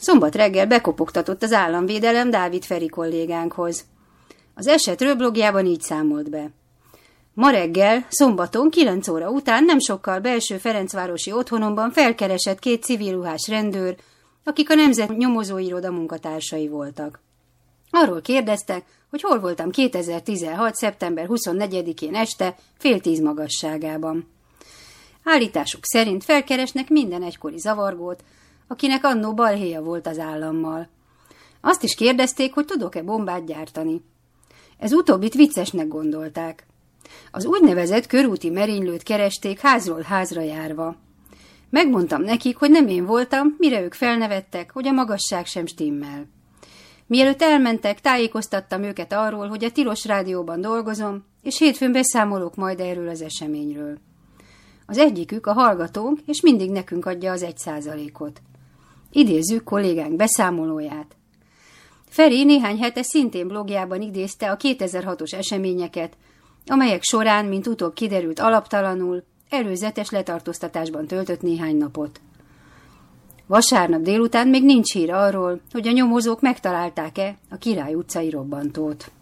Szombat reggel bekopogtatott az államvédelem Dávid Feri kollégánkhoz. Az esetről blogjában így számolt be. Ma reggel, szombaton 9 óra után nem sokkal belső Ferencvárosi otthonomban felkeresett 2 civilruhás rendőr, akik a Nemzet Nyomozóiroda munkatársai voltak. Arról kérdeztek, hogy hol voltam 2016. szeptember 24-én este, 9:30 magasságában. Állításuk szerint felkeresnek minden egykori zavargót, akinek annó balhéja volt az állammal. Azt is kérdezték, hogy tudok-e bombát gyártani. Ez utóbbit viccesnek gondolták. Az úgynevezett körúti merénylőt keresték házról házra járva. Megmondtam nekik, hogy nem én voltam, mire ők felnevettek, hogy a magasság sem stimmel. Mielőtt elmentek, tájékoztattam őket arról, hogy a Tilos Rádióban dolgozom, és hétfőn beszámolok majd erről az eseményről. Az egyikük a hallgatónk, és mindig nekünk adja az 1%-ot. Idézzük kollégánk beszámolóját. Feri néhány hete szintén blogjában idézte a 2006-os eseményeket, amelyek során, mint utóbb kiderült alaptalanul, előzetes letartóztatásban töltött néhány napot. Vasárnap délután még nincs hír arról, hogy a nyomozók megtalálták-e a Király utcai robbantót.